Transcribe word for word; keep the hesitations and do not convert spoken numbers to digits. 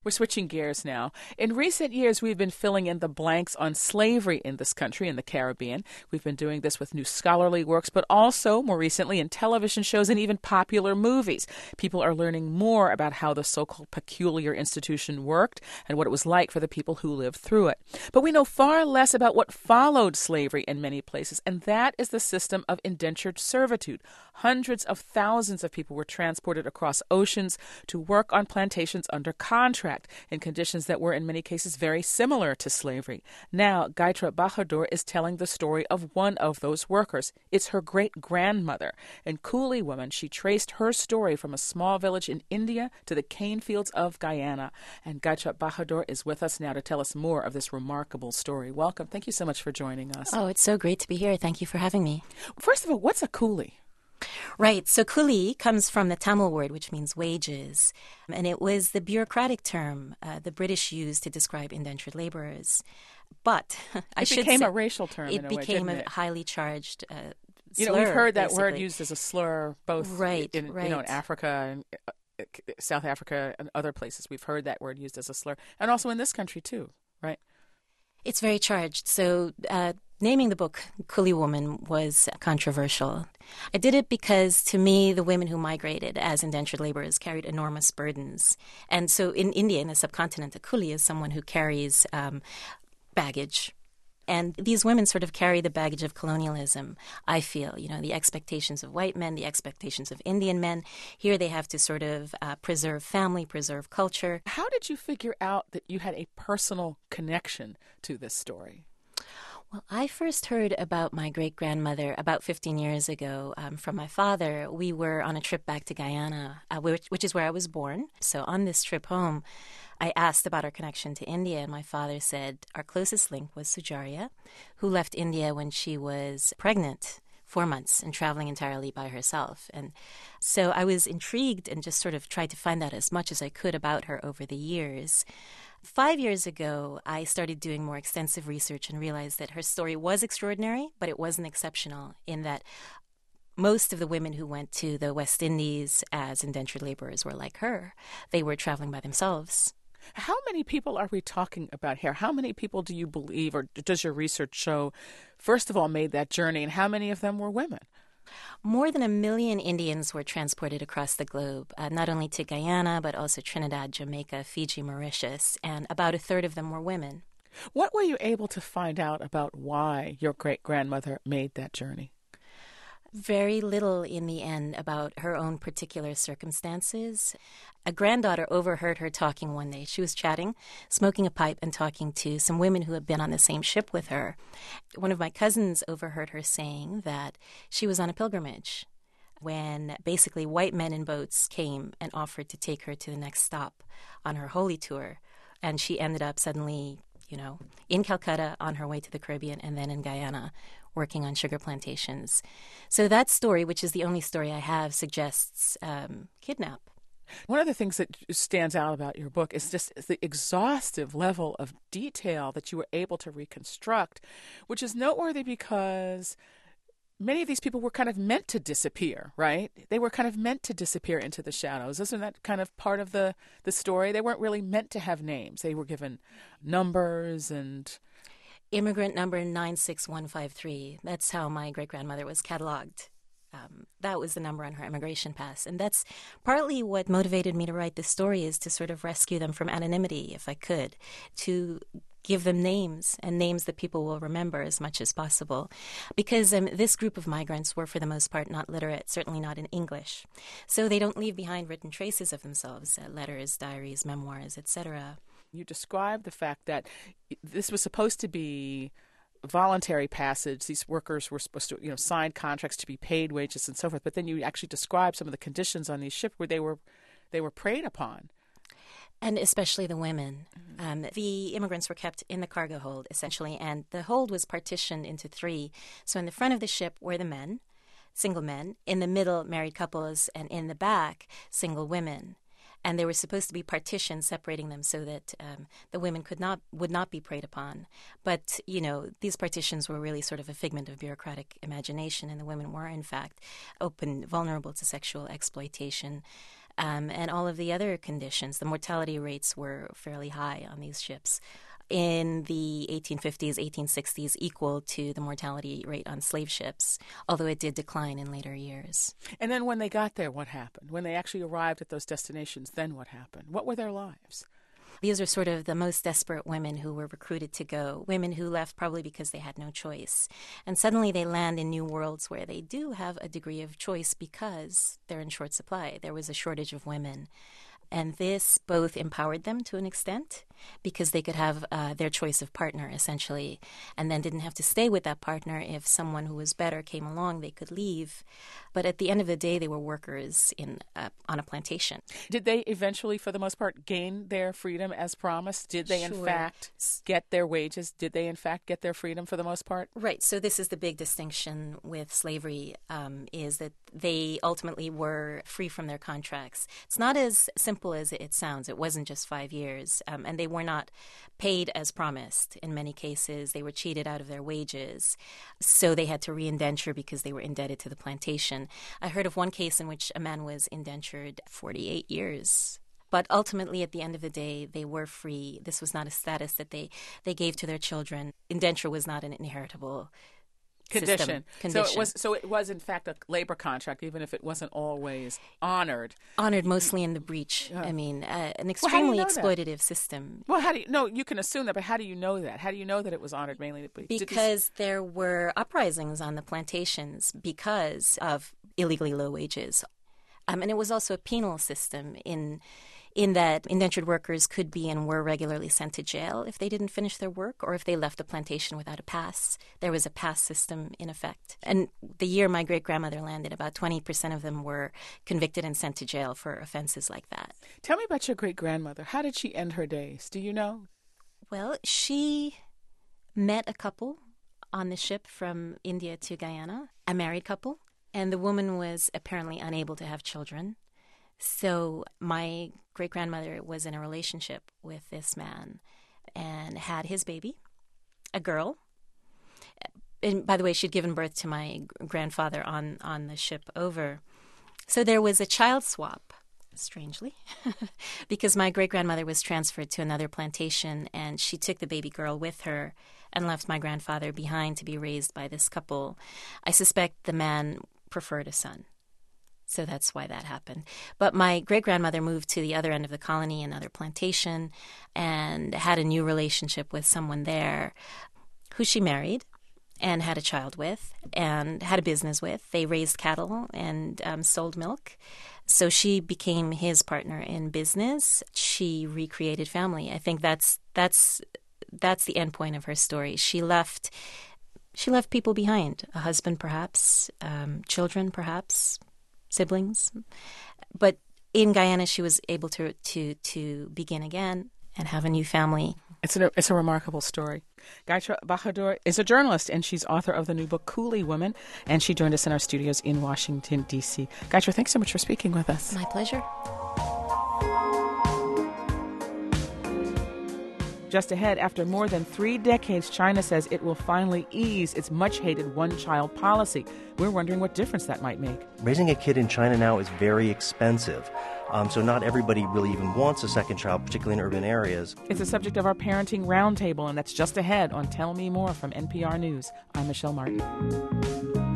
We're switching gears now. In recent years, we've been filling in the blanks on slavery in this country, in the Caribbean. We've been doing this with new scholarly works, but also, more recently, in television shows and even popular movies. People are learning more about how the so-called peculiar institution worked and what it was like for the people who lived through it. But we know far less about what followed slavery in many places, and that is the system of indentured servitude. Hundreds of thousands of people were transported across oceans to work on plantations under contract in conditions that were in many cases very similar to slavery. Now, Gaitra Bahadur is telling the story of one of those workers. It's her great-grandmother. In Coolie Woman, she traced her story from a small village in India to the cane fields of Guyana. And Gaitra Bahadur is with us now to tell us more of this remarkable story. Welcome. Thank you so much for joining us. Oh, it's so great to be here. Thank you for having me. First of all, what's a coolie? Right. So coolie comes from the Tamil word, which means wages. And it was the bureaucratic term uh, the British used to describe indentured laborers. But I it should became say, a racial term. It in a became way, a it? highly charged uh, You know, slur, we've heard that basically. word used as a slur both right, in, right. you know, in Africa and uh, South Africa and other places. We've heard that word used as a slur. And also in this country, too, right? It's very charged. So uh, naming the book Coolie Woman was controversial. I did it because, to me, the women who migrated as indentured laborers carried enormous burdens. And so in India, in the subcontinent, a coolie is someone who carries um, baggage. And these women sort of carry the baggage of colonialism, I feel, you know, the expectations of white men, the expectations of Indian men. Here they have to sort of uh, preserve family, preserve culture. How did you figure out that you had a personal connection to this story? Well, I first heard about my great-grandmother about fifteen years ago um, from my father. We were on a trip back to Guyana, uh, which, which is where I was born. So on this trip home, I asked about our connection to India, and my father said our closest link was Sujaria, who left India when she was pregnant, four months, and traveling entirely by herself. And so I was intrigued and just sort of tried to find out as much as I could about her over the years. Five years ago, I started doing more extensive research and realized that her story was extraordinary, but it wasn't exceptional in that most of the women who went to the West Indies as indentured laborers were like her. They were traveling by themselves. How many people are we talking about here? How many people do you believe, or does your research show, first of all, made that journey, and how many of them were women? More than a million Indians were transported across the globe, uh, not only to Guyana, but also Trinidad, Jamaica, Fiji, Mauritius, and about a third of them were women. What were you able to find out about why your great-grandmother made that journey? Very little in the end about her own particular circumstances. A granddaughter overheard her talking one day. She was chatting, smoking a pipe, and talking to some women who had been on the same ship with her. One of my cousins overheard her saying that she was on a pilgrimage when basically white men in boats came and offered to take her to the next stop on her holy tour. And she ended up suddenly, you know, in Calcutta on her way to the Caribbean and then in Guyana, working on sugar plantations. So that story, which is the only story I have, suggests um, kidnap. One of the things that stands out about your book is just the exhaustive level of detail that you were able to reconstruct, which is noteworthy because many of these people were kind of meant to disappear, right? They were kind of meant to disappear into the shadows. Isn't that kind of part of the, the story? They weren't really meant to have names. They were given numbers and... Immigrant number nine six one five three. That's how my great-grandmother was cataloged. Um, that was the number on her immigration pass. And that's partly what motivated me to write this story, is to sort of rescue them from anonymity, if I could, to give them names, and names that people will remember as much as possible. Because um, this group of migrants were, for the most part, not literate, certainly not in English. So they don't leave behind written traces of themselves, uh, letters, diaries, memoirs, et cetera. You described the fact that this was supposed to be voluntary passage. These workers were supposed to, you know, sign contracts to be paid wages and so forth. But then you actually described some of the conditions on these ships where they were, they were preyed upon. And especially the women. Mm-hmm. Um, the immigrants were kept in the cargo hold, essentially, and the hold was partitioned into three. So in the front of the ship were the men, single men, in the middle, married couples, and in the back, single women. And they were supposed to be partitions separating them so that um, the women could not would not be preyed upon. But, you know, these partitions were really sort of a figment of bureaucratic imagination, and the women were, in fact, open, vulnerable to sexual exploitation. um, and all of the other conditions. The mortality rates were fairly high on these ships. In the eighteen fifties, eighteen sixties, equal to the mortality rate on slave ships, although it did decline in later years. And then when they got there, what happened? When they actually arrived at those destinations, then what happened? What were their lives? These are sort of the most desperate women who were recruited to go, women who left probably because they had no choice. And suddenly they land in new worlds where they do have a degree of choice because they're in short supply. There was a shortage of women. And this both empowered them to an extent because they could have uh, their choice of partner, essentially, and then didn't have to stay with that partner. If someone who was better came along, they could leave. But at the end of the day, they were workers in uh, on a plantation. Did they eventually, for the most part, gain their freedom as promised? Did they, Sure. in fact, get their wages? Did they, in fact, get their freedom for the most part? Right. So this is the big distinction with slavery, um, is that they ultimately were free from their contracts. It's not as simple as it sounds. It wasn't just five years. Um, and they were not paid as promised. In many cases, they were cheated out of their wages. So they had to re-indenture because they were indebted to the plantation. I heard of one case in which a man was indentured forty-eight years. But ultimately, at the end of the day, they were free. This was not a status that they, they gave to their children. Indenture was not an inheritable Condition. System. Condition. So it was. So it was, in fact, a labor contract, even if it wasn't always honored. Honored mostly in the breach. Yeah. I mean, uh, an Well, extremely how do you know that? exploitative system. Well, how do you? No, you can assume that, but how do you know that? How do you know that it was honored mainly? To be, did these- Because there were uprisings on the plantations because of illegally low wages. Um, and it was also a penal system in in that indentured workers could be and were regularly sent to jail if they didn't finish their work or if they left the plantation without a pass. There was a pass system in effect. And the year my great-grandmother landed, about twenty percent of them were convicted and sent to jail for offenses like that. Tell me about your great grandmother. How did she end her days? Do you know? Well, she met a couple on the ship from India to Guyana, a married couple, and the woman was apparently unable to have children. So my great-grandmother was in a relationship with this man and had his baby, a girl. And by the way, she'd given birth to my grandfather on, on the ship over. So there was a child swap, strangely, because my great-grandmother was transferred to another plantation and she took the baby girl with her and left my grandfather behind to be raised by this couple. I suspect the man preferred a son. So that's why that happened. But my great-grandmother moved to the other end of the colony, another plantation, and had a new relationship with someone there who she married and had a child with and had a business with. They raised cattle and um, sold milk. So she became his partner in business. She recreated family. I think that's that's that's the end point of her story. She left she left people behind, a husband perhaps, um, children perhaps, siblings. But in Guyana, she was able to to to begin again and have a new family. It's a, it's a remarkable story. Gayatri Bahadur is a journalist, and she's author of the new book, Coolie Women, and she joined us in our studios in Washington, D C Gayatri, thanks so much for speaking with us. My pleasure. Just ahead, after more than three decades, China says it will finally ease its much-hated one-child policy. We're wondering what difference that might make. Raising a kid in China now is very expensive. Um, so not everybody really even wants a second child, particularly in urban areas. It's the subject of our Parenting Roundtable, and that's just ahead on Tell Me More from N P R News. I'm Michelle Martin.